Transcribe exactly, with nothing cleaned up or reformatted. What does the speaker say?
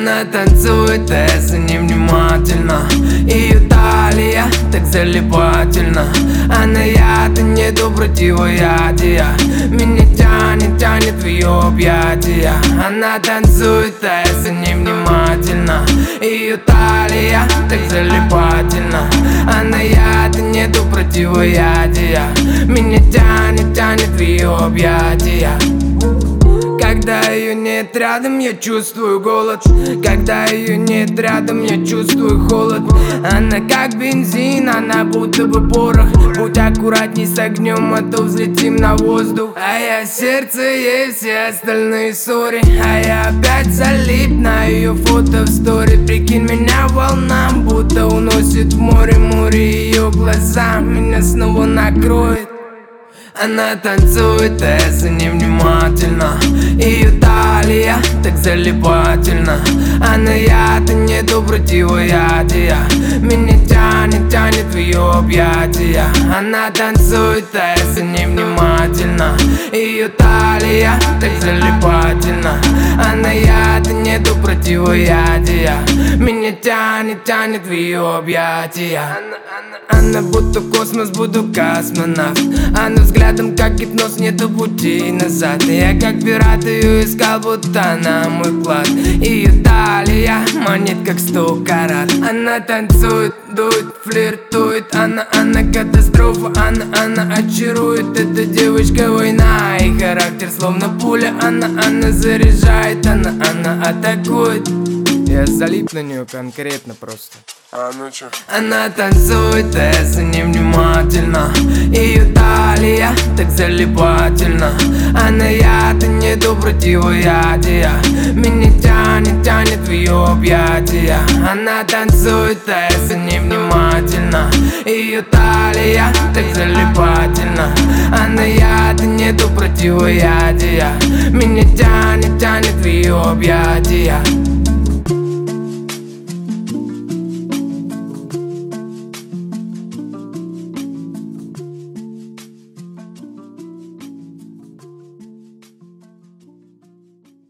Она танцует, а я за ней внимательно. Ее талия так залипательна. Она яд и нету противоядия. Меня тянет, тянет в ее объятия. Она танцует, а я за ней внимательно. Ее талия так залипательна. Она яд и нету противоядия. Меня тянет, тянет в ее объятия. Когда ее нет рядом, я чувствую голод. Когда ее нет рядом, я чувствую холод. Она как бензин, она будто бы порох. Будь аккуратней с огнем, а то взлетим на воздух. А я сердце ей, все остальные ссори. А я опять залип на ее фото в стори. Прикинь, меня волнам будто уносит в море. Море ее глаза меня снова накроет. Она танцует, а я за ней внимательно. Ее талия так залипательна. Она яд и нету противоядия. Меня тянет, тянет в ее объятия. Она танцует, а я за ней внимательно. Ее талия так залипательна. Она яд и нету противоядия. Меня тянет, тянет в ее объятия. Она, она, она будто космос, буду космонавт. Она взглядом как гипноз, нету пути назад. Я как пират ее искал, будто она мой клад. Ее талия манит как сто карат. Она танцует, дует, флиртует. Она, она катастрофа, она, она очарует. Эта девочка война и характер словно пуля. Она, она заряжает, она, она атакует. Я залип на нее конкретно просто. А ну чё? Она танцует, а я за ней внимательно. Ее талия так залипательна. Она яд и нету противоядия. Меня тянет, тянет в ее объятия. Она танцует, а я за ней внимательно. Ее талия так залипательна. Она яд и нету противоядия. Меня тянет, тянет в ее объятия.